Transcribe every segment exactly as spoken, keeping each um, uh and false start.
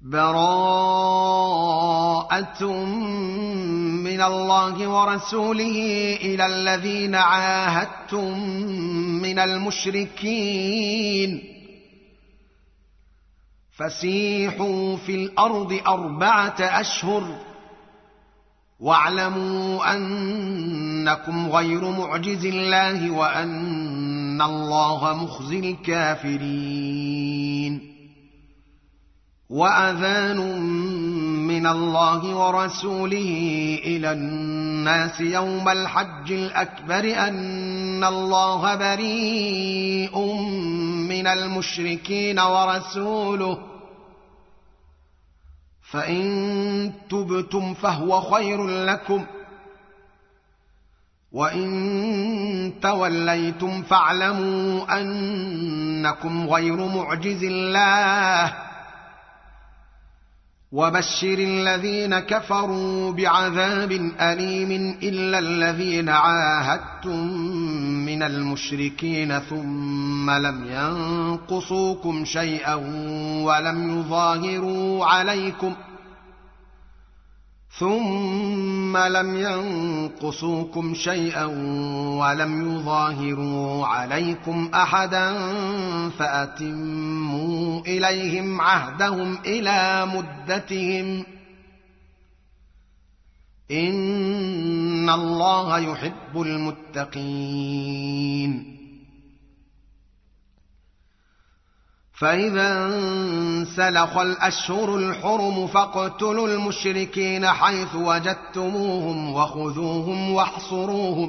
براءة من الله ورسوله إلى الذين عاهدتم من المشركين فسيحوا في الأرض أربعة أشهر واعلموا أنكم غير معجز الله وأن الله مخزي الكافرين. وأذان من الله ورسوله إلى الناس يوم الحج الأكبر أن الله بريء من المشركين ورسوله فإن تبتم فهو خير لكم وإن توليتم فاعلموا أنكم غير معجز الله وبشر الذين كفروا بعذاب أليم إلا الذين عاهدتم من المشركين ثم لم ينقصوكم شيئا ولم يظاهروا عليكم ثم لم ينقصوكم شيئا ولم يظاهروا عليكم أحدا فأتموا إليهم عهدهم إلى مدتهم إن الله يحب المتقين. فإذا انسلخ الأشهر الحرم فاقتلوا المشركين حيث وجدتموهم وخذوهم واحصروهم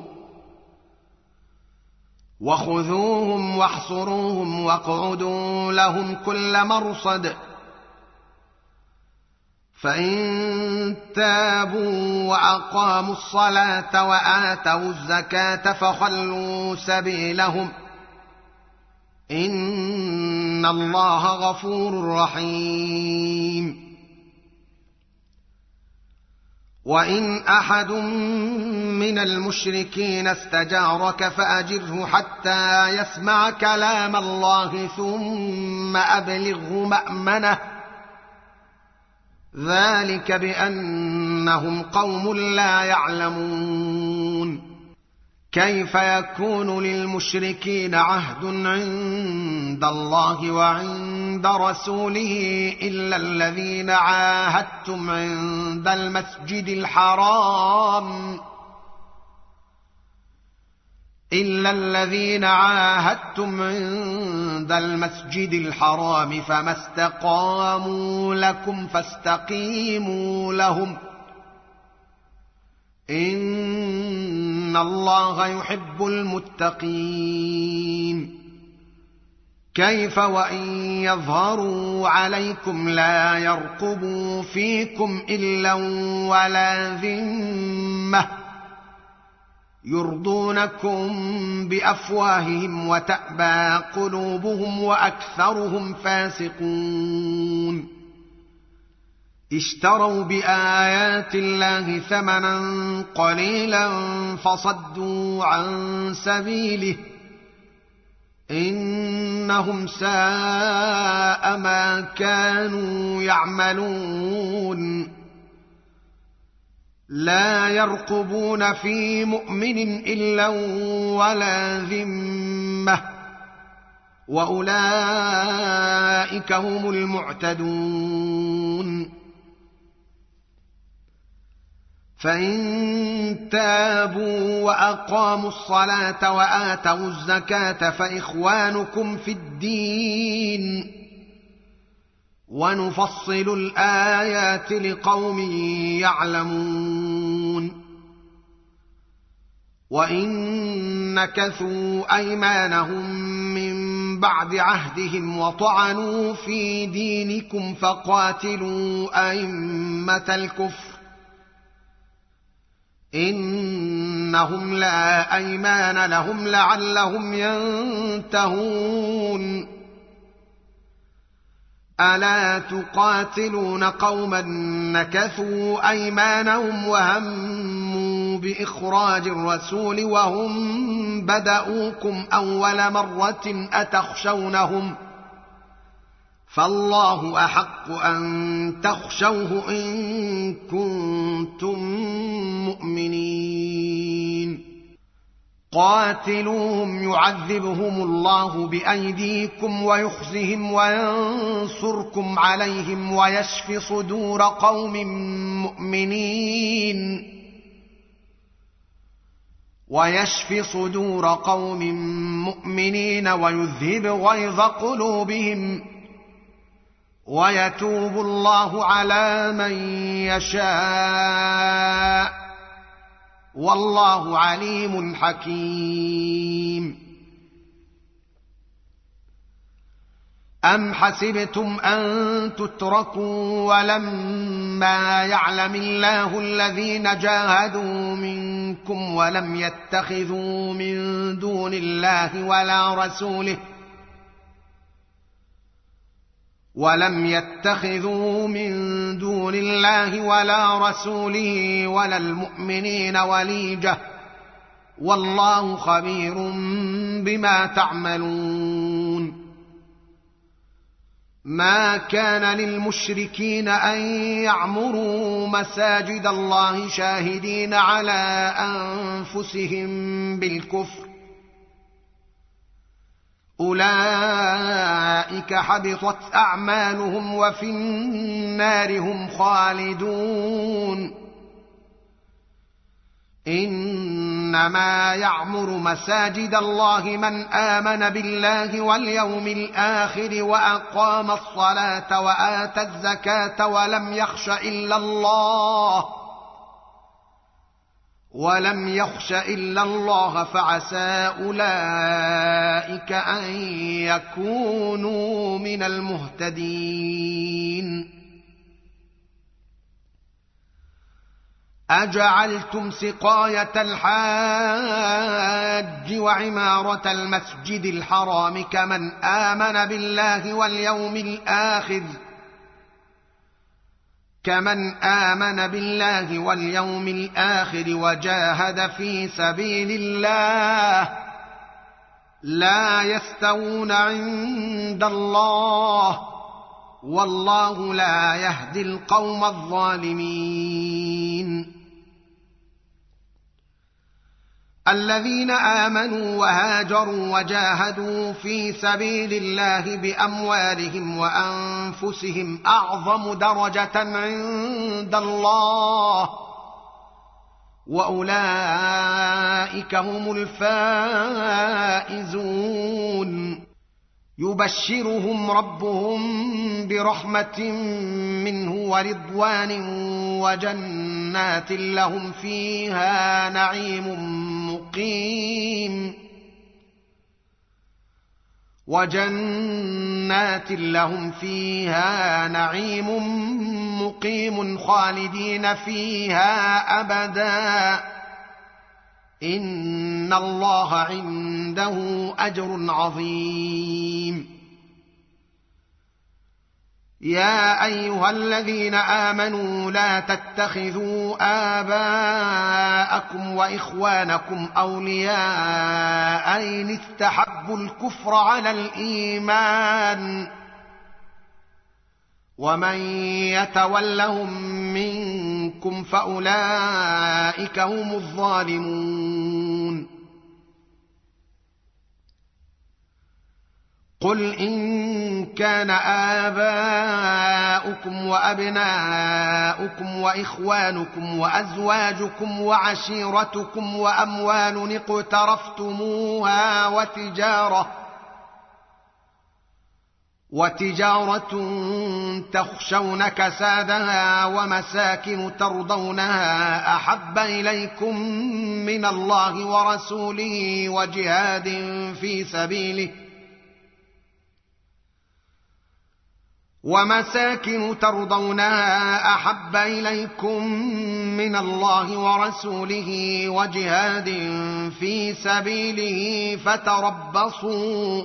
وخذوهم واحصروهم واقعدوا لهم كل مرصد فإن تابوا وأقاموا الصلاة وآتوا الزكاة فخلوا سبيلهم إن الله غفور رحيم. وإن أحد من المشركين استجارك فأجره حتى يسمع كلام الله ثم أبلغه مأمنه ذلك بأنهم قوم لا يعلمون. كيف يكون للمشركين عهد عند الله وعند رسوله إلا الذين عاهدتم عند المسجد الحرام إلا الذين عاهدتم عند المسجد الحرام فما استقاموا لكم فاستقيموا لهم إن الله يحب المتقين. كيف وإن يظهروا عليكم لا يرقبوا فيكم إلا ولا ذمة يرضونكم بأفواههم وتأبى قلوبهم وأكثرهم فاسقون. اشتروا بآيات الله ثمنا قليلا فصدوا عن سبيله إنهم ساء ما كانوا يعملون. لا يرقبون في مؤمن إلا ولا ذمة وأولئك هم المعتدون. فإن تابوا وأقاموا الصلاة وآتوا الزكاة فإخوانكم في الدين ونفصل الآيات لقوم يعلمون. وإن نكثوا أيمانهم من بعد عهدهم وطعنوا في دينكم فقاتلوا أئمة الكفر إنهم لا أيمان لهم لعلهم ينتهون. ألا تقاتلون قوما نكثوا أيمانهم وهموا بإخراج الرسول وهم بدأوكم أول مرة أتخشونهم فالله أحق أن تخشوه إن كنتم مؤمنين. قاتلوهم يعذبهم الله بأيديكم ويخزهم وينصركم عليهم ويشف صدور قوم مؤمنين ويشف صدور قوم مؤمنين ويذهب غيظ قلوبهم ويتوب الله على من يشاء والله عليم حكيم. أم حسبتم أن تتركوا ولما يعلم الله الذين جاهدوا منكم ولم يتخذوا من دون الله ولا رسوله ولم يتخذوا من دون الله ولا رسوله ولا المؤمنين وليجة والله خبير بما تعملون. ما كان للمشركين أن يعمروا مساجد الله شاهدين على أنفسهم بالكفر أولئك حبطت أعمالهم وفي النار هم خالدون. إنما يعمر مساجد الله من آمن بالله واليوم الآخر وأقام الصلاة وآتى الزكاة ولم يخش إلا الله ولم يخش إلا الله فعسى أولئك أن يكونوا من المهتدين. أجعلتم سقاية الحاج وعمارة المسجد الحرام كمن آمن بالله واليوم الآخر كمن آمن بالله واليوم الآخر وجاهد في سبيل الله لا يستوون عند الله والله لا يهدي القوم الظالمين. الذين آمنوا وهاجروا وجاهدوا في سبيل الله بأموالهم وأنفسهم أعظم درجة عند الله وأولئك هم الفائزون. يبشرهم ربهم برحمة منه ورضوان وجنات لهم فيها نعيم مقيم وجنات لهم فيها نعيم مقيم خالدين فيها أبدا إن الله عنده أجر عظيم. يا أيها الذين آمنوا لا تتخذوا آباءكم وإخوانكم أولياء إن استحبوا الكفر على الإيمان ومن يتولهم منكم فأولئك هم الظالمون. قل إن كان آباؤكم وأبناؤكم وإخوانكم وأزواجكم وعشيرتكم وأموال اقترفتموها وتجارة وتجارة تخشون كسادها ومساكن ترضونها أحب إليكم من الله ورسوله وجهاد في سبيله ومساكن ترضونها أحب إليكم من الله ورسوله وجهاد في سبيله فتربصوا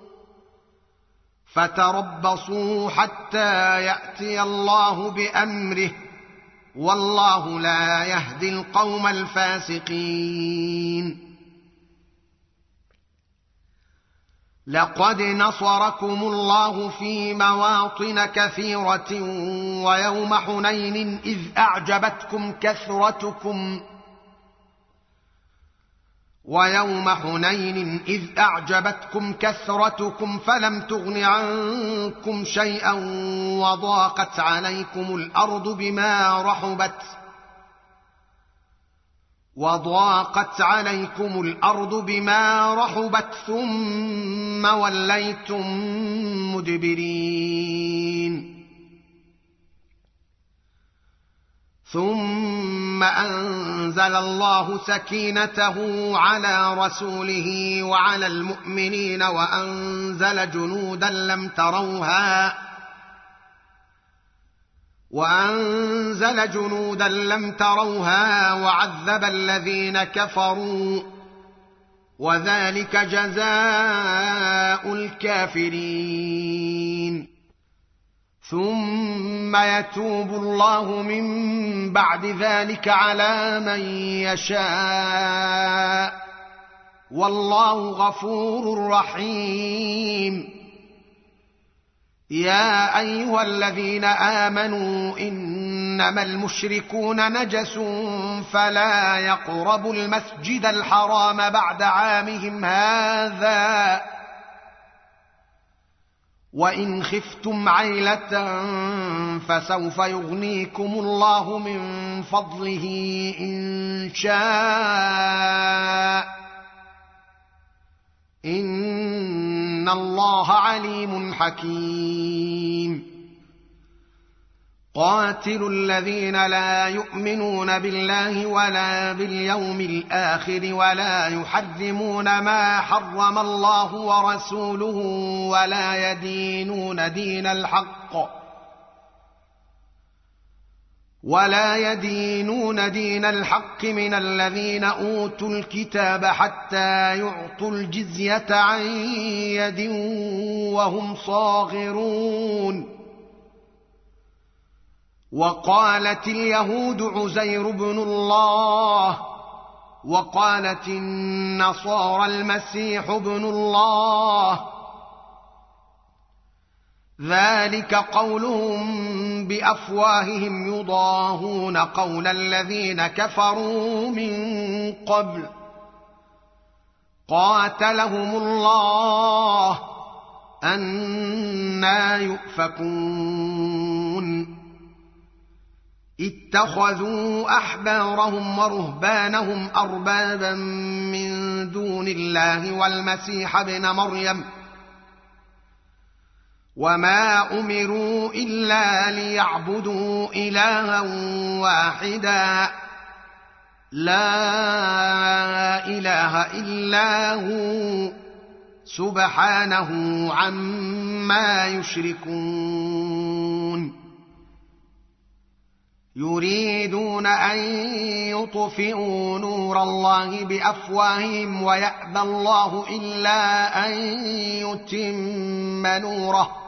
فتربصوا حتى يأتي الله بأمره والله لا يهدي القوم الفاسقين. لقد نصركم الله في مواطن كثيرة ويوم حنين إذ أعجبتكم كثرتكم ويوم حنين إذ أعجبتكم كثرتكم فلم تغن عنكم شيئا وضاقت عليكم الأرض بما رحبت وضاقت عليكم الأرض بما رحبت ثم وليتم مدبرين ثم أنزل الله سكينته على رسوله وعلى المؤمنين وأنزل جنودا لم تروها وأنزل جنودا لم تروها وعذب الذين كفروا وذلك جزاء الكافرين ثم يتوب الله من بعد ذلك على من يشاء والله غفور رحيم يا أيها الذين آمنوا إنما المشركون نجس فلا يقربوا المسجد الحرام بعد عامهم هذا وإن خفتم عيلة فسوف يغنيكم الله من فضله إن شاء إن الله عليم حكيم قاتلوا الذين لا يؤمنون بالله ولا باليوم الآخر ولا يحرمون ما حرم الله ورسوله ولا يدينون دين الحق ولا يدينون دين الحق من الذين أوتوا الكتاب حتى يعطوا الجزية عن يد وهم صاغرون وقالت اليهود عزير بن الله وقالت النصارى المسيح ابن الله ذلك قولهم بأفواههم يضاهون قول الذين كفروا من قبل قاتلهم الله أنى يؤفكون اتخذوا أحبارهم ورهبانهم أربابا من دون الله والمسيح ابن مريم وما أمروا إلا ليعبدوا إلها واحدا لا إله إلا هو سبحانه عما يشركون يريدون أن يطفئوا نور الله بأفواههم ويأبى الله إلا أن يتم نوره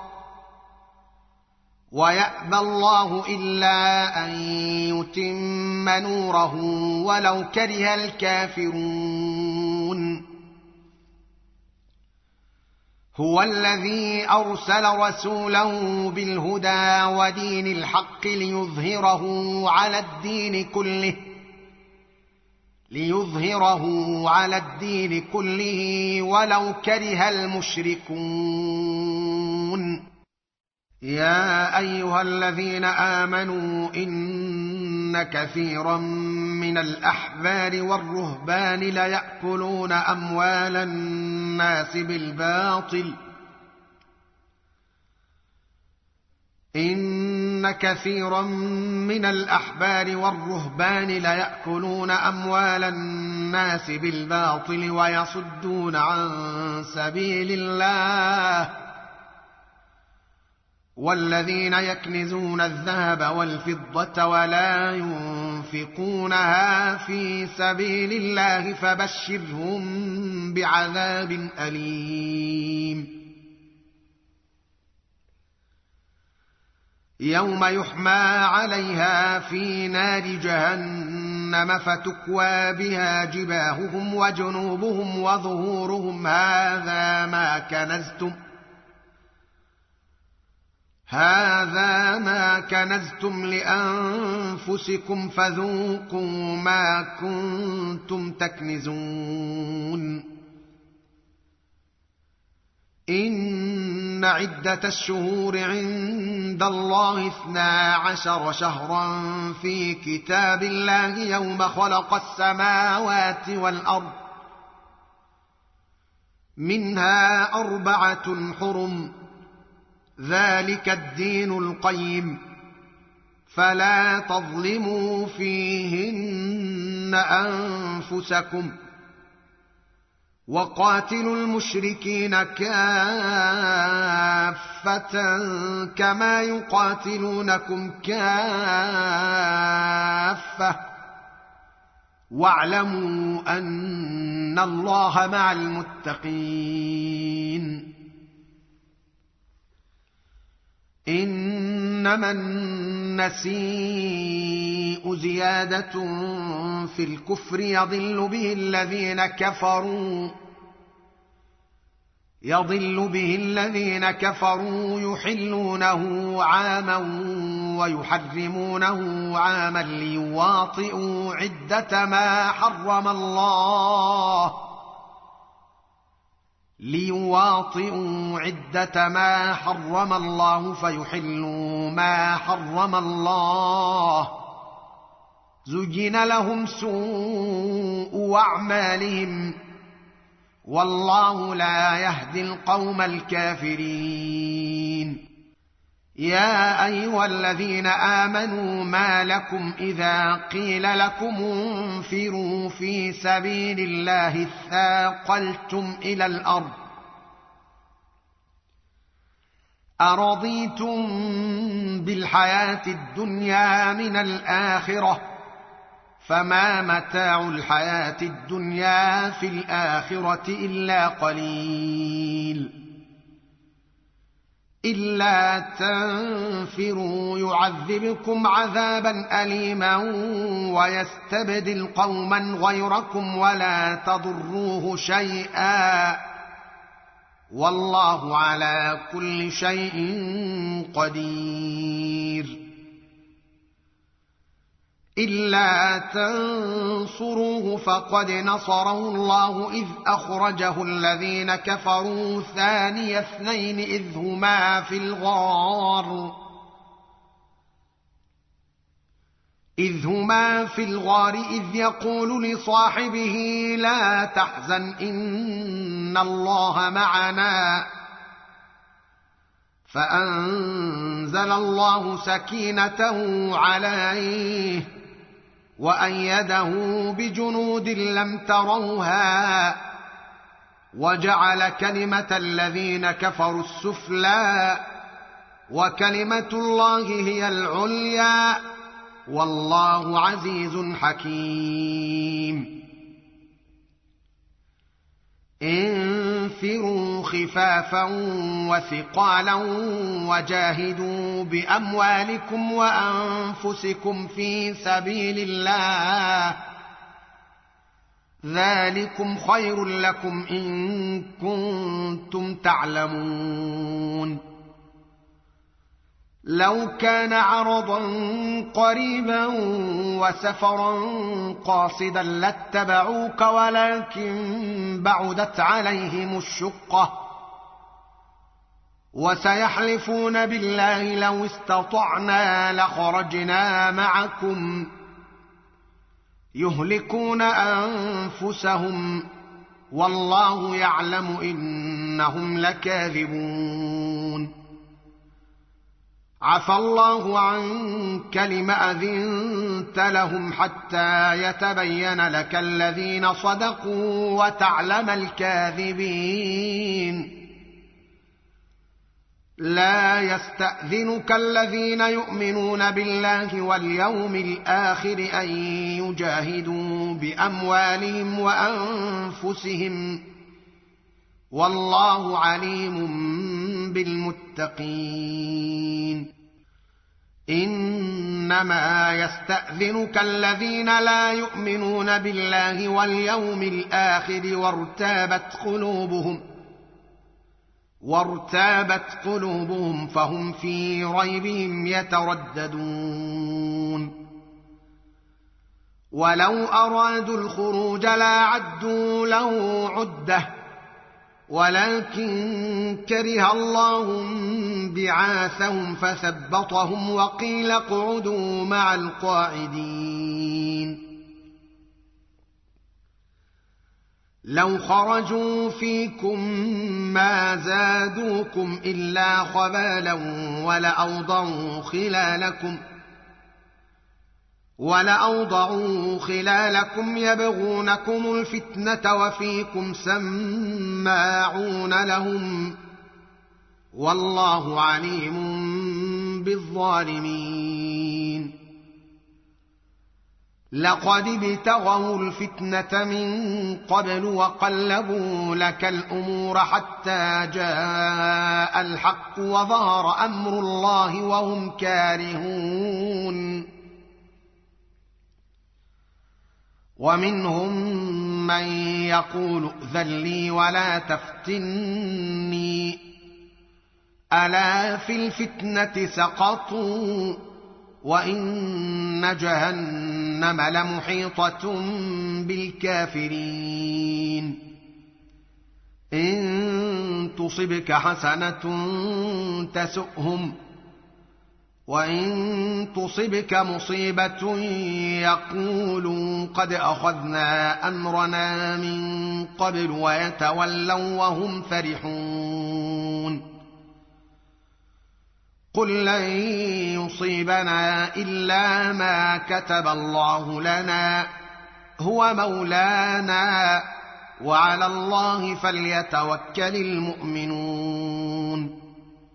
ويأبى الله إلا أن يتم نوره ولو كره الكافرون هو الذي أرسل رسوله بالهدى ودين الحق ليظهره على الدين كله ليظهره على الدين كله ولو كره المشركون يا أيها الذين آمنوا إن كثيرا من الأحبار والرهبان ليأكلون أموال الناس بالباطل إن كثيرا من الأحبار والرهبان ليأكلون أموال الناس بالباطل ويصدون عن سبيل الله والذين يكنزون الذهب والفضة ولا ينفقونها في سبيل الله فبشرهم بعذاب أليم يوم يحمى عليها في نار جهنم جهنم فتكوى بها جباههم وجنوبهم وظهورهم هذا ما كنزتم هذا ما كنزتم لأنفسكم فذوقوا ما كنتم تكنزون إن عدة الشهور عند الله اثنا عشر شهرا في كتاب الله يوم خلق السماوات والأرض منها أربعة حرم ذلك الدين القيم فلا تظلموا فيهن أنفسكم وقاتلوا المشركين كافة كما يقاتلونكم كافة واعلموا أن الله مع المتقين إنما النسيء زيادة في الكفر يضل به الذين كفروا يضل به الذين كفروا يحلونه عاما ويحرمونه عاما ليواطئوا عدة ما حرم الله ليواطئوا عدة ما حرم الله فيحلوا ما حرم الله زين لهم سوء أعمالهم والله لا يهدي القوم الكافرين يا أيها الذين آمنوا ما لكم إذا قيل لكم انفروا في سبيل الله اثاقلتم إلى الأرض أرضيتم بالحياة الدنيا من الآخرة فما متاع الحياة الدنيا في الآخرة إلا قليل إلا تنفروا يعذبكم عذابا أليما ويستبدل قوما غيركم ولا تضروه شيئا والله على كل شيء قدير إلا تنصروه فقد نصره الله إذ أخرجه الذين كفروا ثاني اثنين إذ هما في الغار إذ هما في الغار إذ يقول لصاحبه لا تحزن إن الله معنا فأنزل الله سكينته عليه وأيده بجنود لم تروها وجعل كلمة الذين كفروا السفلى وكلمة الله هي العليا والله عزيز حكيم انفروا خفافا وثقالا وجاهدوا بأموالكم وأنفسكم في سبيل الله ذلكم خير لكم إن كنتم تعلمون لو كان عرضا قريبا وسفرا قاصدا لاتبعوك ولكن بعدت عليهم الشقة وسيحلفون بالله لو استطعنا لخرجنا معكم يهلكون أنفسهم والله يعلم إنهم لكاذبون عفى الله عنك لم أذنت لهم حتى يتبين لك الذين صدقوا وتعلم الكاذبين لا يستأذنك الذين يؤمنون بالله واليوم الآخر أن يجاهدوا بأموالهم وأنفسهم والله عليم بالمتقين إن إنما يستأذنك الذين لا يؤمنون بالله واليوم الآخر وارتابت قلوبهم وارتابت قلوبهم فهم في ريبهم يترددون ولو أرادوا الخروج لاعدوا له عدة ولكن كره الله بعاثهم فثبطهم وقيل اقعدوا مع القاعدين لو خرجوا فيكم ما زادوكم إلا خبالا ولأوضعوا خلالكم ولأوضعوا خلالكم يبغونكم الفتنة وفيكم سماعون لهم والله عليم بالظالمين لقد ابتغوا الفتنة من قبل وقلبوا لك الأمور حتى جاء الحق وظهر أمر الله وهم كارهون ومنهم من يقول ائذن لي ولا تفتني ألا في الفتنة سقطوا وإن جهنم لمحيطة بالكافرين إن تصبك حسنة تسؤهم وإن تصبك مصيبة يقولوا قد أخذنا أمرنا من قبل ويتولوا وهم فرحون قل لن يصيبنا إلا ما كتب الله لنا هو مولانا وعلى الله فليتوكل المؤمنون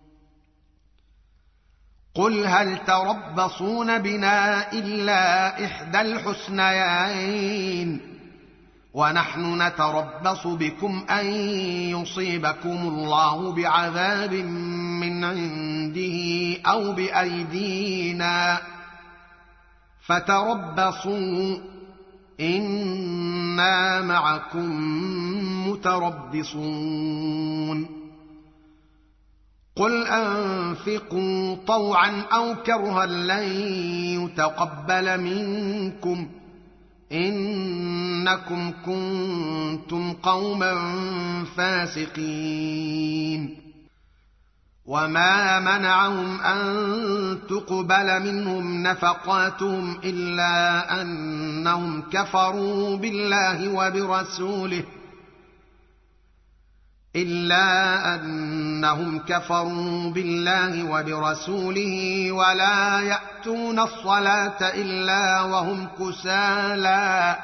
قل هل تربصون بنا إلا إحدى الحسنيين ونحن نتربص بكم أن يصيبكم الله بعذاب من عنده أو بأيدينا فتربصوا إنا معكم متربصون قل أنفقوا طوعا أو كرها لن يتقبل منكم إنكم كنتم قوما فاسقين وما منعهم أن تقبل منهم نفقاتهم إلا أنهم كفروا بالله وبرسوله إلا أنهم كفروا بالله وبرسوله ولا يأتون الصلاة إلا وهم كسالى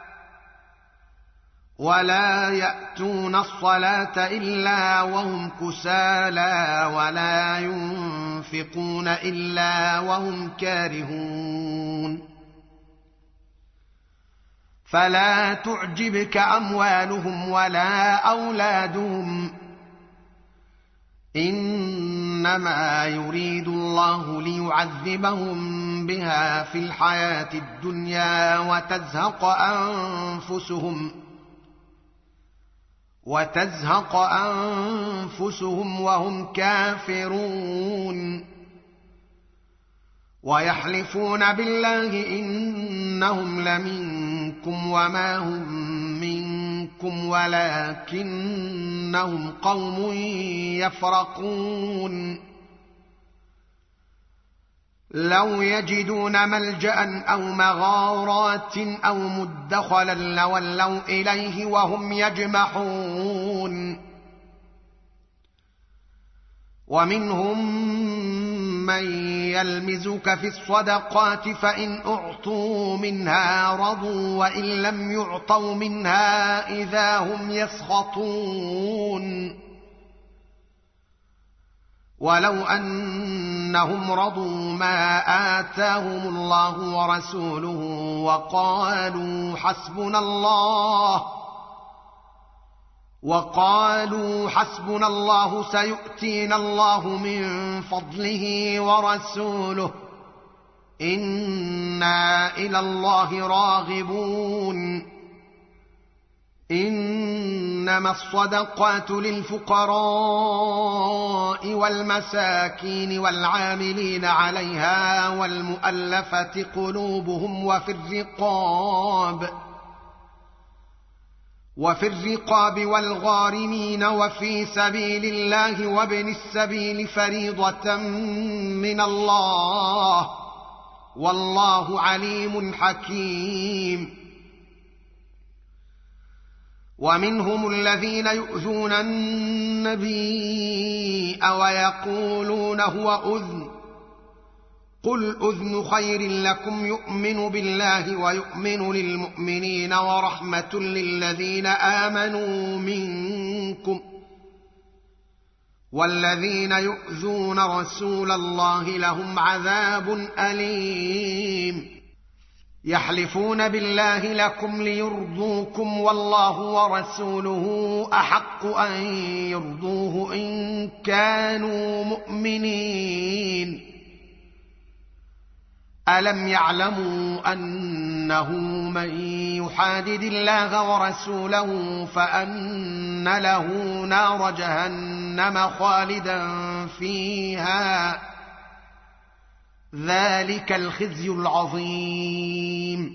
ولا يأتون الصلاة إلا وهم كسالى ولا ينفقون إلا وهم كارهون فلا تعجبك أموالهم ولا أولادهم إنما يريد الله ليعذبهم بها في الحياة الدنيا وتزهق أنفسهم وتزهق أنفسهم وهم كافرون ويحلفون بالله إنهم لمنكم وما هم منكم ولكنهم قوم يفرقون لو يجدون ملجأ أو مغارات أو مدخلا لولوا إليه وهم يجمحون ومنهم من يلمزك في الصدقات فإن أعطوا منها رضوا وإن لم يعطوا منها إذا هم يسخطون ولو أنهم رضوا ما آتاهم الله ورسوله وقالوا حسبنا الله وقالوا حسبنا الله سيؤتينا الله من فضله ورسوله إنا إلى الله راغبون إنما الصدقات للفقراء والمساكين والعاملين عليها والمؤلفة قلوبهم وفي الرقاب وفي الرقاب والغارمين وفي سبيل الله وابن السبيل فريضة من الله والله عليم حكيم. ومنهم الذين يؤذون النبي ويقولون هو أذن قل أذن خير لكم يؤمن بالله ويؤمن للمؤمنين ورحمة للذين آمنوا منكم والذين يؤذون رسول الله لهم عذاب أليم. يحلفون بالله لكم ليرضوكم والله ورسوله أحق أن يرضوه إن كانوا مؤمنين. ألم يعلموا أنه من يحادد الله ورسوله فأن له نار جهنم خالدا فيها ذلك الخزي العظيم.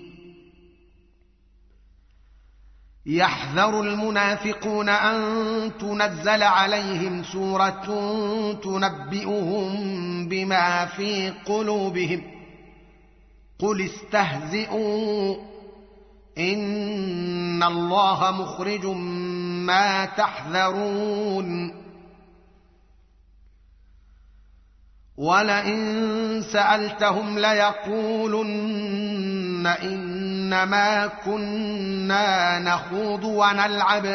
يحذر المنافقون أن تنزل عليهم سورة تنبئهم بما في قلوبهم قل استهزئوا إن الله مخرج ما تحذرون. ولئن سألتهم ليقولن إنما كنا نخوض ونلعب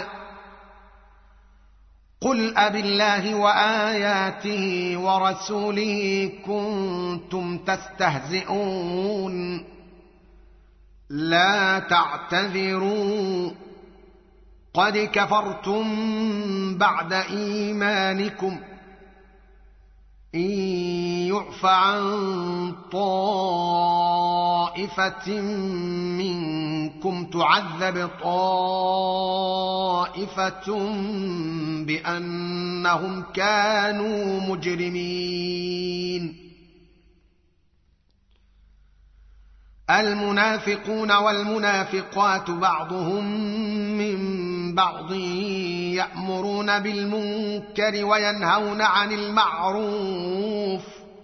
قل أبالله وآياته ورسوله كنتم تستهزئون لا تعتذروا قد كفرتم بعد إيمانكم إن يعف عن طائفة منكم تعذب طائفة بأنهم كانوا مجرمين. المنافقون والمنافقات بعضهم من بعض يأمرون بالمنكر وينهون عن المعروف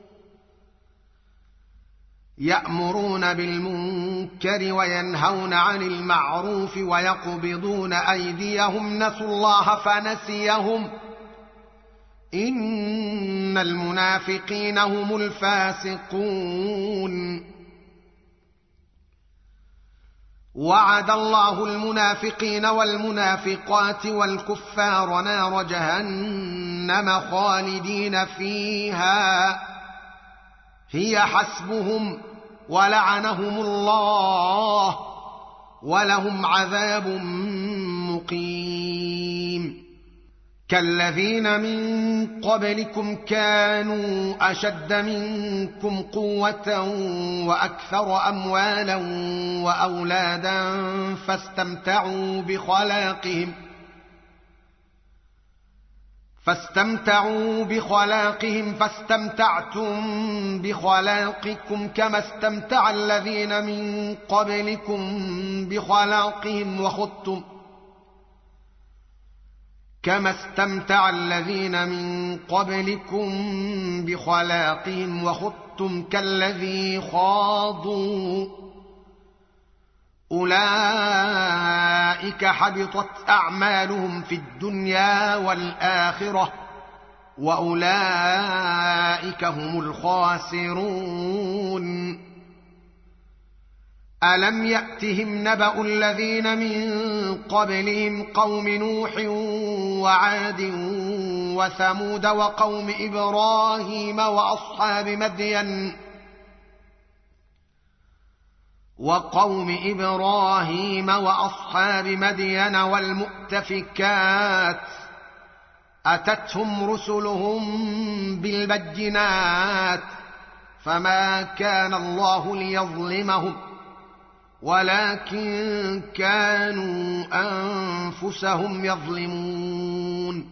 يأمرون بالمنكر وينهون عن المعروف ويقبضون أيديهم نسوا الله فنسيهم إن المنافقين هم الفاسقون. وعد الله المنافقين والمنافقات والكفار نار جهنم خالدين فيها هي حسبهم ولعنهم الله ولهم عذاب مقيم. كالذين من قبلكم كانوا أشد منكم قوة وأكثر أموالا وأولادا فاستمتعوا بخلاقهم فاستمتعوا بخلاقهم فاستمتعتم بخلاقكم كما استمتع الذين من قبلكم بخلاقهم وخضتم كما استمتع الذين من قبلكم بخلاقهم وخضتم كالذي خاضوا أولئك حبطت أعمالهم في الدنيا والآخرة وأولئك هم الخاسرون. ألم يأتهم نبأ الذين من قبلهم قوم نوح وعاد وثمود وقوم إبراهيم وأصحاب مدين وقوم إبراهيم وأصحاب مدين والمؤتفكات أتتهم رسلهم بالبينات فما كان الله ليظلمهم ولكن كانوا أنفسهم يظلمون.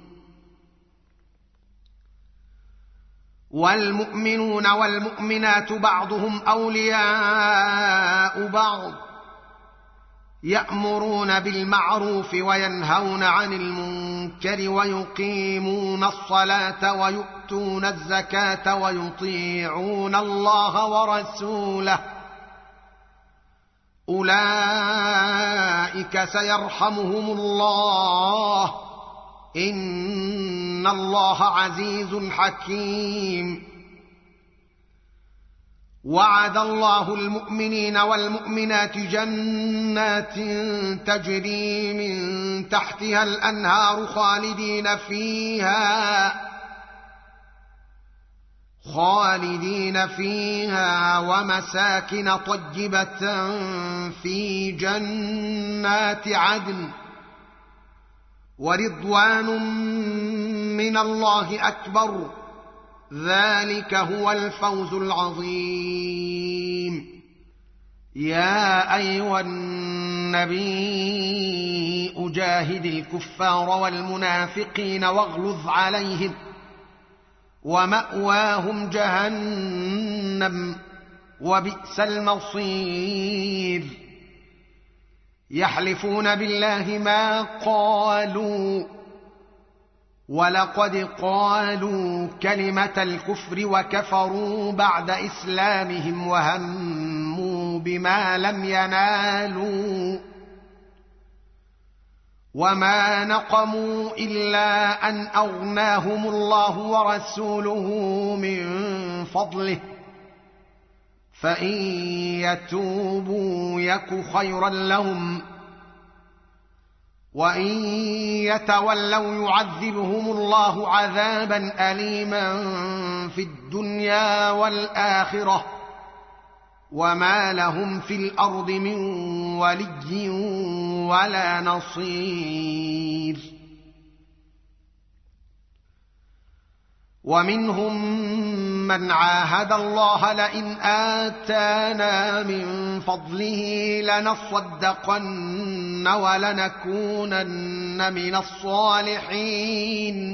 والمؤمنون والمؤمنات بعضهم أولياء بعض يأمرون بالمعروف وينهون عن المنكر ويقيمون الصلاة ويؤتون الزكاة ويطيعون الله ورسوله أولئك سيرحمهم الله إن الله عزيز حكيم. وعد الله المؤمنين والمؤمنات جنات تجري من تحتها الأنهار خالدين فيها خالدين فيها ومساكن طيبة في جنات عدن ورضوان من الله أكبر ذلك هو الفوز العظيم. يا أيها النبي أجاهد الكفار والمنافقين واغلظ عليهم ومأواهم جهنم وبئس المصير. يحلفون بالله ما قالوا ولقد قالوا كلمة الكفر وكفروا بعد إسلامهم وهموا بما لم ينالوا وما نقموا إلا أن أغناهم الله ورسوله من فضله فإن يتوبوا يك خيرا لهم وإن يتولوا يعذبهم الله عذابا أليما في الدنيا والآخرة وما لهم في الأرض من ولي ولا نصير. ومنهم من عاهد الله لئن آتانا من فضله لنصدقن ولنكونن من الصالحين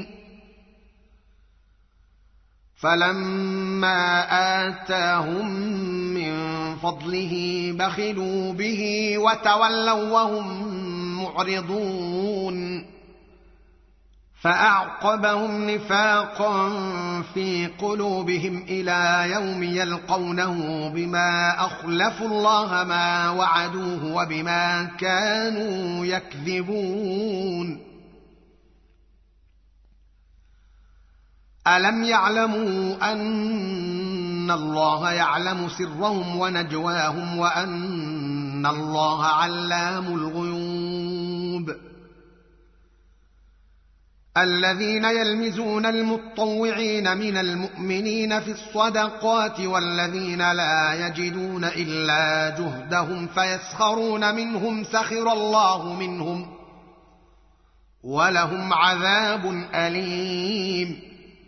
فلما آتاهم من فضله بخلوا به وتولوا وهم معرضون فأعقبهم نفاقا في قلوبهم إلى يوم يلقونه بما أخلفوا الله ما وعدوه وبما كانوا يكذبون. ألم يعلموا أن الله يعلم سرهم ونجواهم وأن الله علام الغيوب. الذين يلمزون المطوعين من المؤمنين في الصدقات والذين لا يجدون إلا جهدهم فيسخرون منهم سخر الله منهم ولهم عذاب أليم.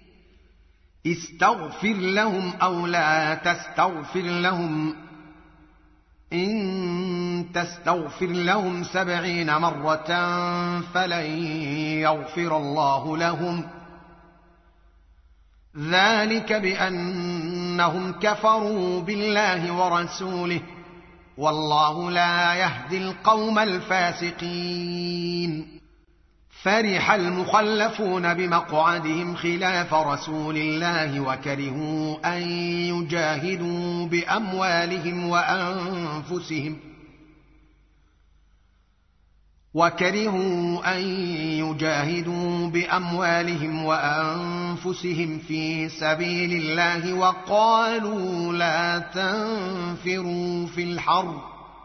استغفر لهم أو لا تستغفر لهم إن تستغفر لهم سبعين مرة فلن يغفر الله لهم ذلك بأنهم كفروا بالله ورسوله والله لا يهدي القوم الفاسقين. فرح المخلفون بمقعدهم خلاف رسول الله وكرهوا أن يجاهدوا بأموالهم وأنفسهم وكرهوا أن يجاهدوا بأموالهم وأنفسهم في سبيل الله وقالوا لا تنفروا في الحر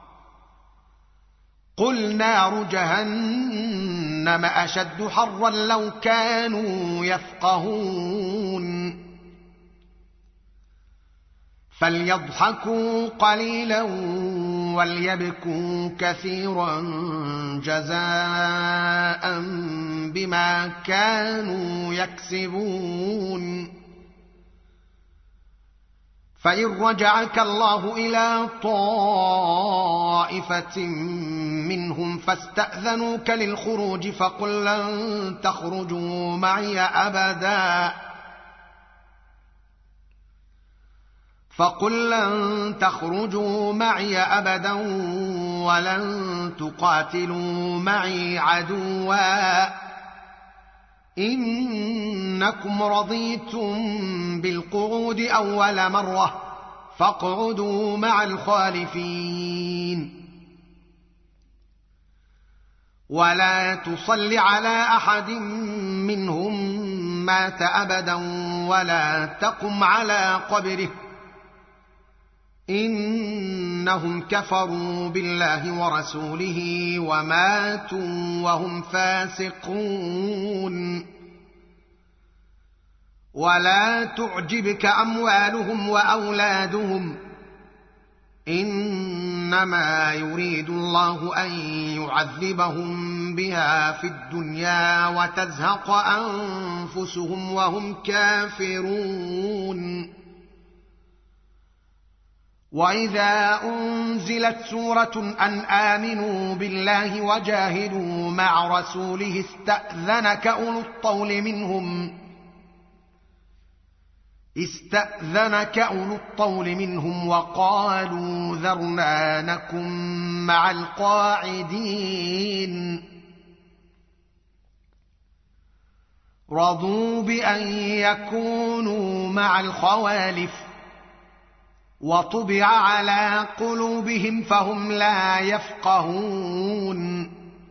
قل نار جهنم أشد حرا لو كانوا يفقهون. فليضحكوا قليلا وليبكوا كثيرا جزاء بما كانوا يكسبون. فإن رجعك الله إلى طائفة منهم فاستأذنوك للخروج فقل لن تخرجوا معي أبدا فقل لن تخرجوا معي أبدا ولن تقاتلوا معي عدوا إنكم رضيتم بالقعود أول مرة فاقعدوا مع الخالفين ولا تصل على أحد منهم مات أبدا ولا تقم على قبره إنهم كفروا بالله ورسوله وماتوا وهم فاسقون ولا تعجبك أموالهم وأولادهم إنما يريد الله أن يعذبهم بها في الدنيا وتزهق أنفسهم وهم كافرون وإذا أنزلت سورة أن آمنوا بالله وجاهدوا مع رسوله استأذنك أولو الطول منهم استأذنك أولو الطول منهم وقالوا ذرنا نكن مع القاعدين رضوا بأن يكونوا مع الخوالف وطبع على قلوبهم فهم لا يفقهون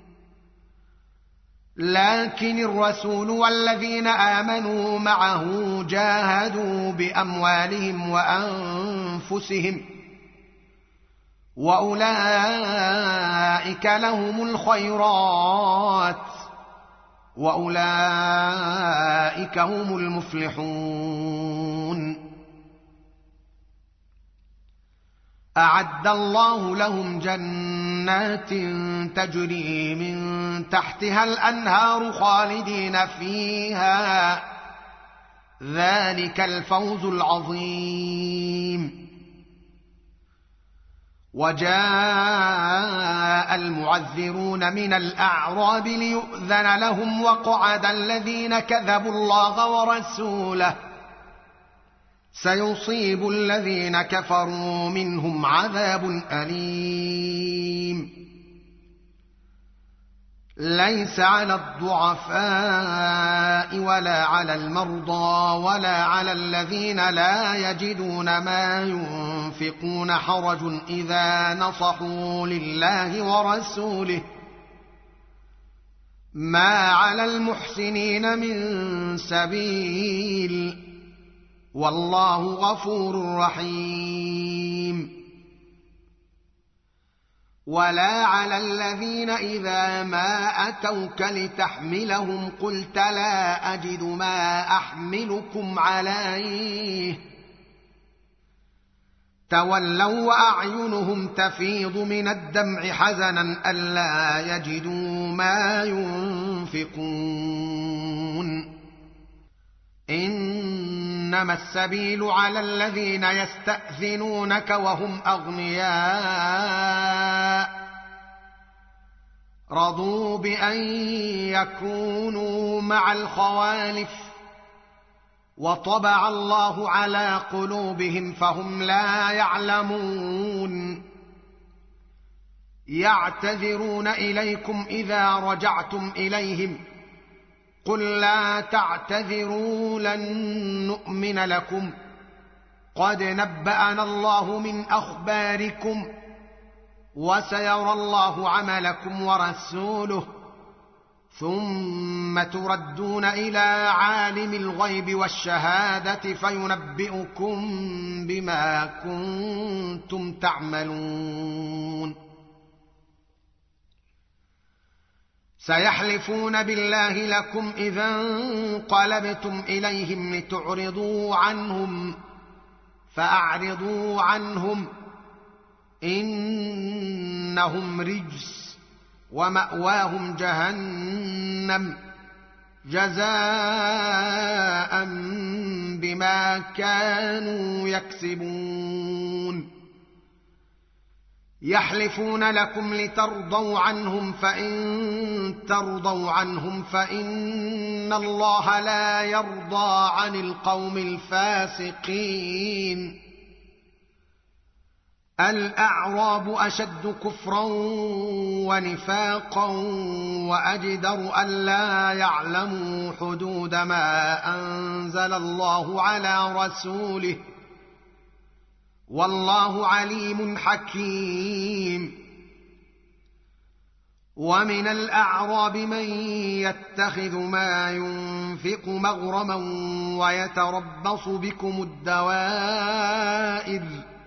لكن الرسول والذين آمنوا معه جاهدوا بأموالهم وأنفسهم وأولئك لهم الخيرات وأولئك هم المفلحون أعد الله لهم جنات تجري من تحتها الأنهار خالدين فيها ذلك الفوز العظيم وجاء المعذرون من الأعراب ليؤذن لهم وقعد الذين كذبوا الله ورسوله سيصيب الذين كفروا منهم عذاب أليم ليس على الضعفاء ولا على المرضى ولا على الذين لا يجدون ما ينفقون حرج إذا نصحوا لله ورسوله ما على المحسنين من سبيل والله غفور رحيم ولا على الذين إذا ما أتوك لتحملهم قلت لا أجد ما أحملكم عليه تولوا وأعينهم تفيض من الدمع حزنا ألا يجدوا ما ينفقون إنما السبيل على الذين يستأذنونك وهم أغنياء رضوا بأن يكونوا مع الخوالف وطبع الله على قلوبهم فهم لا يعلمون يعتذرون إليكم إذا رجعتم إليهم قل لا تعتذروا لن نؤمن لكم قد نبأنا الله من أخباركم وسيرى الله عملكم ورسوله ثم تردون إلى عالم الغيب والشهادة فينبئكم بما كنتم تعملون سيحلفون بالله لكم إذا انقلبتم إليهم لتعرضوا عنهم فأعرضوا عنهم إنهم رجس ومأواهم جهنم جزاء بما كانوا يكسبون يحلفون لكم لترضوا عنهم فإن ترضوا عنهم فإن الله لا يرضى عن القوم الفاسقين الأعراب أشد كفرا ونفاقا وأجدر ألا يعلموا حدود ما أنزل الله على رسوله والله عليم حكيم ومن الأعراب من يتخذ ما ينفق مغرما ويتربص بكم الدوائر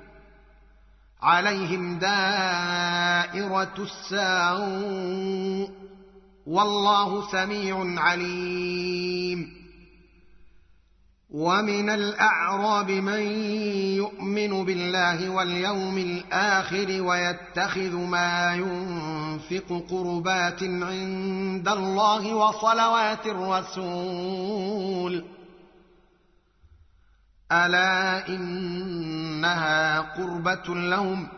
عليهم دائرة السوء والله سميع عليم ومن الأعراب من يؤمن بالله واليوم الآخر ويتخذ ما ينفق قربات عند الله وصلوات الرسول ألا إنها قربة لهم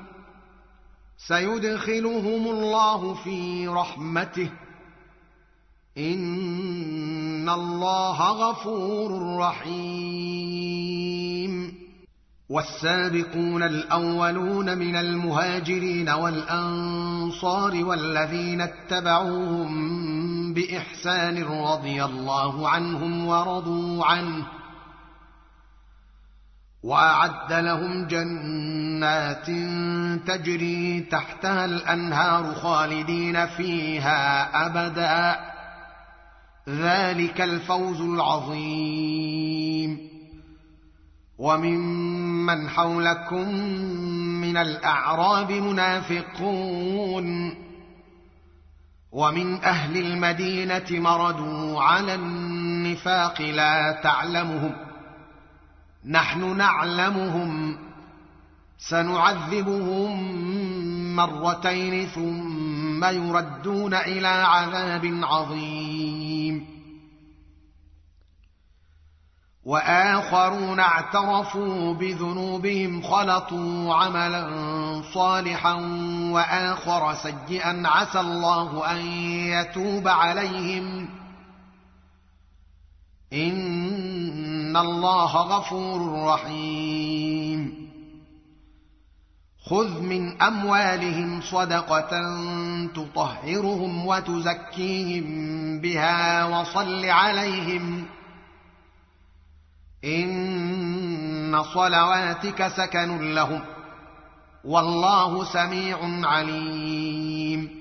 سيدخلهم الله في رحمته إن الله غفور رحيم والسابقون الأولون من المهاجرين والأنصار والذين اتبعوهم بإحسان رضي الله عنهم ورضوا عنه وأعد لهم جنات تجري تحتها الأنهار خالدين فيها أبدا ذلك الفوز العظيم وممن حولكم من الأعراب منافقون ومن أهل المدينة مردوا على النفاق لا تعلمهم نحن نعلمهم سنعذبهم مرتين ثم يردون إلى عذاب عظيم وآخرون اعترفوا بذنوبهم خلطوا عملا صالحا وآخر سيئا عسى الله أن يتوب عليهم إن الله غفور رحيم خذ من أموالهم صدقة تطهرهم وتزكيهم بها وصل عليهم إن صلواتك سكن لهم والله سميع عليم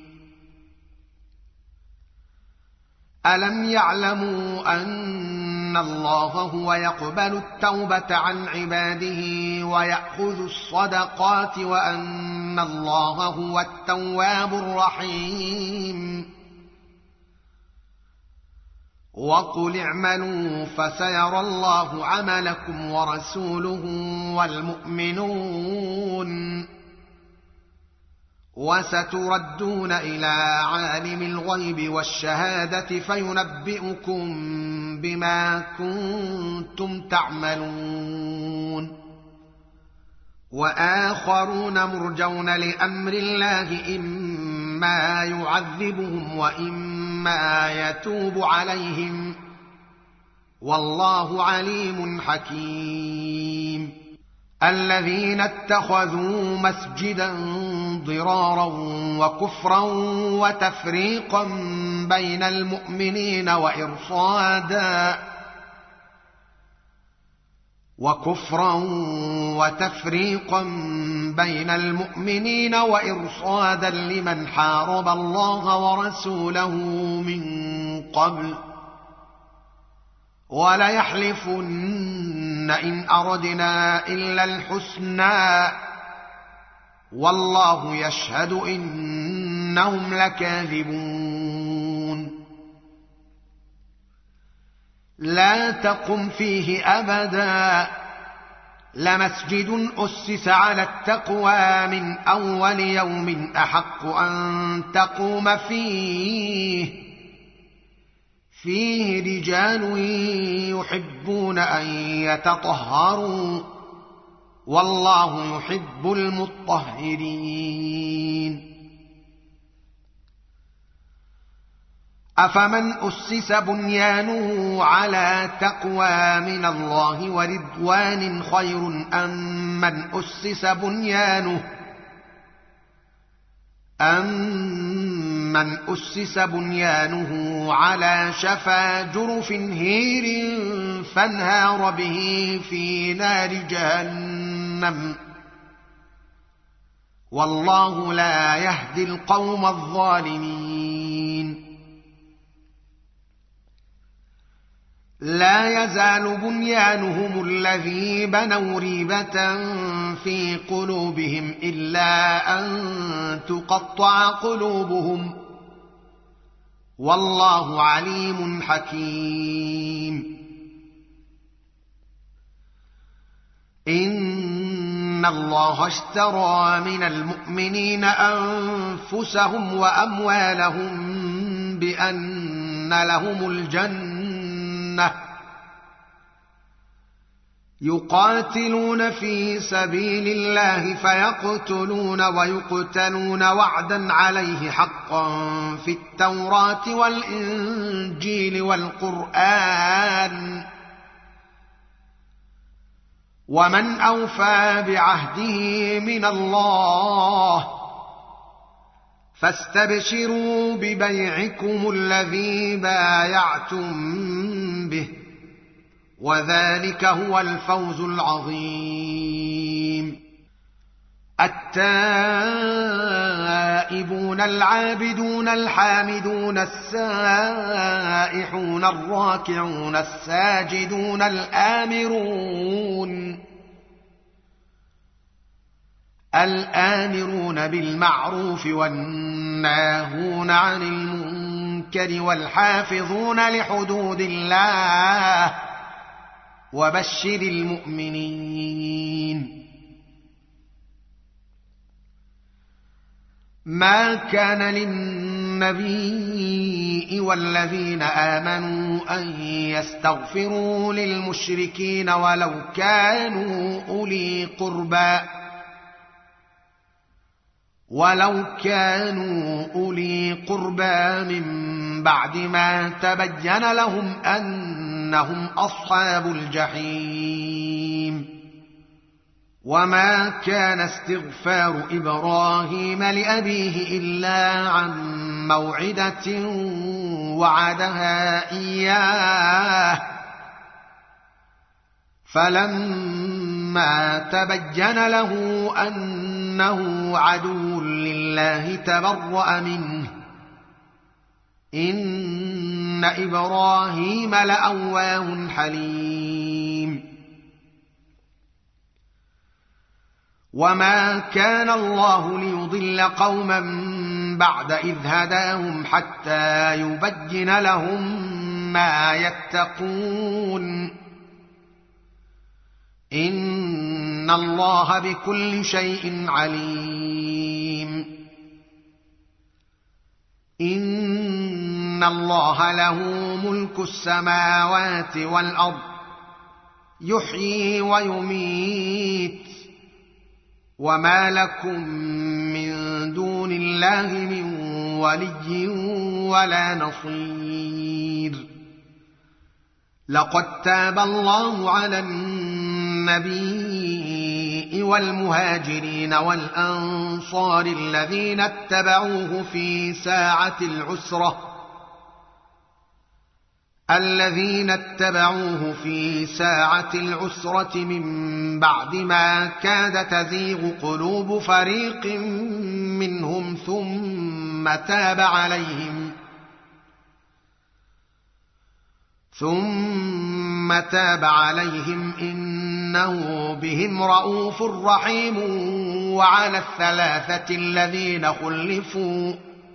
ألم يعلموا أن الله هو يقبل التوبة عن عباده ويأخذ الصدقات وأن الله هو التواب الرحيم وقل اعملوا فسيرى الله عملكم ورسوله والمؤمنون وستردون إلى عالم الغيب والشهادة فينبئكم بما كنتم تعملون وآخرون مرجون لأمر الله إما يعذبهم وإما يتوب عليهم والله عليم حكيم الذين اتخذوا مسجدا ضرارا وكفرا وتفريقا بين المؤمنين وإرصادا وكفرا وتفريقا بين المؤمنين وإرصادا لمن حارب الله ورسوله من قبل وليحلفن إن أردنا إلا الحسنى والله يشهد إنهم لكاذبون لا تقم فيه أبدا لمسجد أسس على التقوى من أول يوم أحق أن تقوم فيه فيه رجال يحبون أن يتطهروا والله يحب المطهرين. أفمن أسس بنيانه على تقوى من الله ورضوان خير أم من أسس بنيانه أَمَّنْ أُسِّسَ بُنْيَانُهُ عَلَى شَفَا جُرُفٍ هِيرٍ فانهار به في نار جهنم والله لا يهدي القوم الظالمين. لا يزال بنيانهم الذي بنوا ريبة في قلوبهم إلا أن تقطع قلوبهم والله عليم حكيم. إن الله اشترى من المؤمنين أنفسهم وأموالهم بأن لهم الجنة يقاتلون في سبيل الله فيقتلون ويقتلون وعدا عليه حقا في التوراة والإنجيل والقرآن ومن أوفى بعهده من الله فاستبشروا ببيعكم الذي بايعتم به وذلك هو الفوز العظيم. التائبون العابدون الحامدون السائحون الراكعون الساجدون الآمرون الآمرون بالمعروف والناهون عن المنكر والحافظون لحدود الله وبشر المؤمنين. ما كان للنبي والذين آمنوا أن يستغفروا للمشركين ولو كانوا أولي قربى ولو كانوا أولي قربى من بعد ما تبين لهم أنهم أصحاب الجحيم. وما كان استغفار إبراهيم لأبيه إلا عن موعدة وعدها إياه فلما تبين له أنه عدو لله تبرأ منه إن إبراهيم لأواه حليم. وما كان الله ليضل قوما بعد إذ هداهم حتى يبين لهم ما يتقون إن الله بكل شيء عليم. إن الله له ملك السماوات والأرض يحيي ويميت وما لكم من دون الله من ولي ولا نصير. لقد تاب الله على النبي والمهاجرين والأنصار الذين اتبعوه في ساعة العسرة الذين اتبعوه في ساعة العسرة من بعد ما كاد تزيغ قلوب فريق منهم ثم تاب عليهم ثم تاب عليهم إنه بهم رءوف رحيم. وعلى الثلاثة الذين خلفوا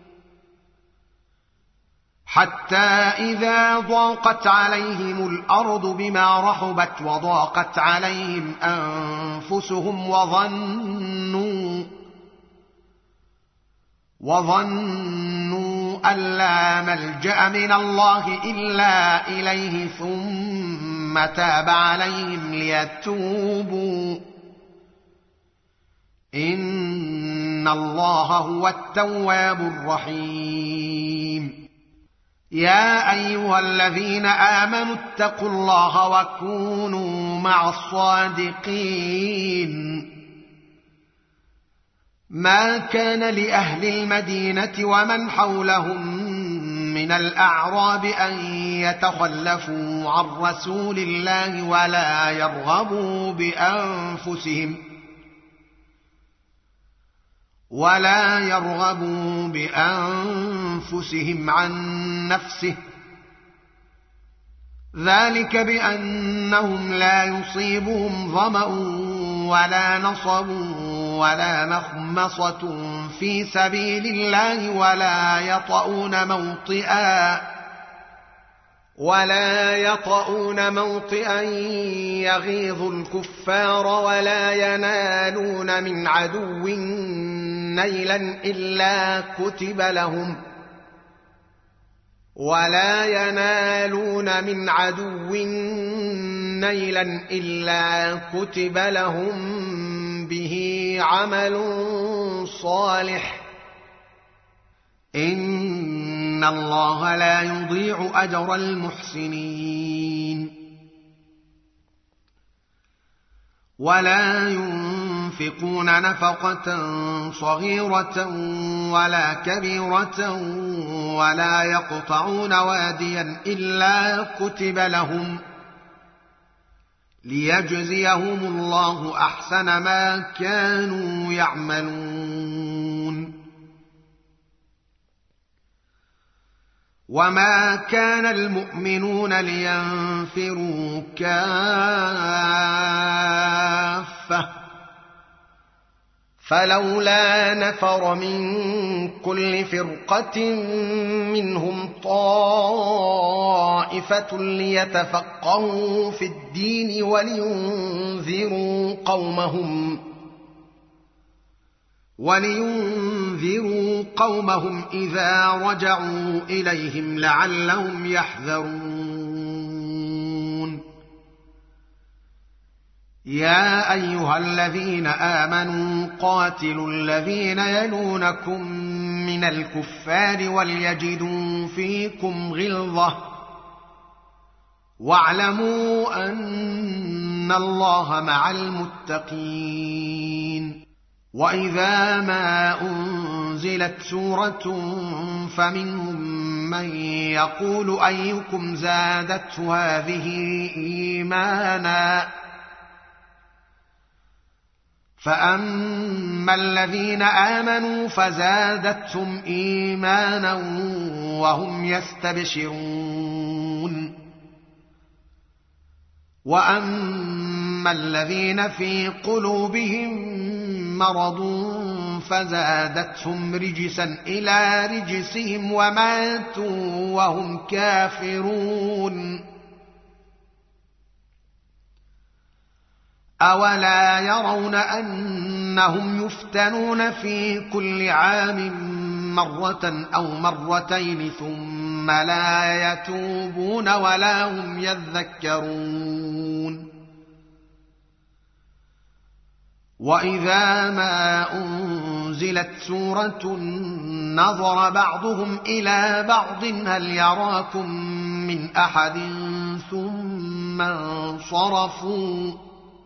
حتى إذا ضاقت عليهم الأرض بما رحبت وضاقت عليهم أنفسهم وظنوا وظنوا أن لا ملجأ من الله إلا إليه ثم تاب عليهم ليتوبوا إن الله هو التواب الرحيم. يا أيها الذين آمنوا اتقوا الله وكونوا مع الصادقين. ما كان لأهل المدينة ومن حولهم من الأعراب أن يتخلفوا عن رسول الله ولا يرغبوا بأنفسهم ولا يرغبوا بأنفسهم عن نفسه، ذلك بأنهم لا يصيبهم ظمأ ولا نصب ولا مخمصة في سبيل الله ولا يطؤون موطئا ولا يطؤون موطئا يغيظ الكفار ولا ينالون من عدو نيلا إلا كتب لهم ولا ينالون من عدو نيلا إلا كتب لهم به عمل صالح إن الله لا يضيع أجر المحسنين. ولا ينفقون نفقة صغيرة ولا كبيرة ولا يقطعون واديا إلا كتب لهم ليجزيهم الله أحسن ما كانوا يعملون. وما كان المؤمنون لينفروا كافة فلولا نفر من كل فرقة منهم طائفة ليتفقهوا في الدين ولينذروا قومهم ولينذروا قومهم إذا رجعوا إليهم لعلهم يحذرون. يا أيها الذين آمنوا قاتلوا الذين يلونكم من الكفار وليجدوا فيكم غلظة واعلموا أن الله مع المتقين. وإذا ما أنزلت سورة فمنهم من يقول أيكم زادته هذه إيمانا فأما الذين آمنوا فزادتهم إيمانا وهم يستبشرون. وأما الذين في قلوبهم مرض فزادتهم رجسا إلى رجسهم وماتوا وهم كافرون. أولا يرون أنهم يفتنون في كل عام مرة أو مرتين ثم لا يتوبون ولا هم يذكرون. وإذا ما أنزلت سورة نظر بعضهم إلى بعض هل يراكم من أحد ثم انصرفوا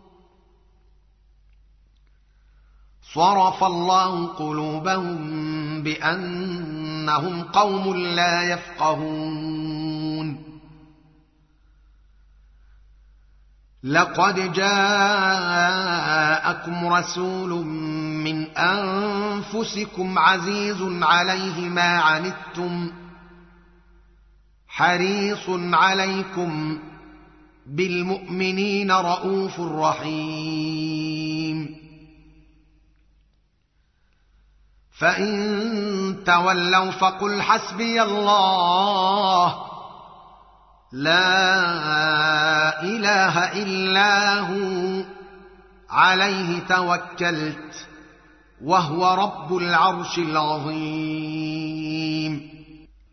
صرف الله قلوبهم بأنهم قوم لا يفقهون. لقد جاءكم رسول من أنفسكم عزيز عليه ما عنتم حريص عليكم بالمؤمنين رءوف رحيم. فإن تولوا فقل حسبي الله لا إله إلا هو عليه توكلت وهو رب العرش العظيم.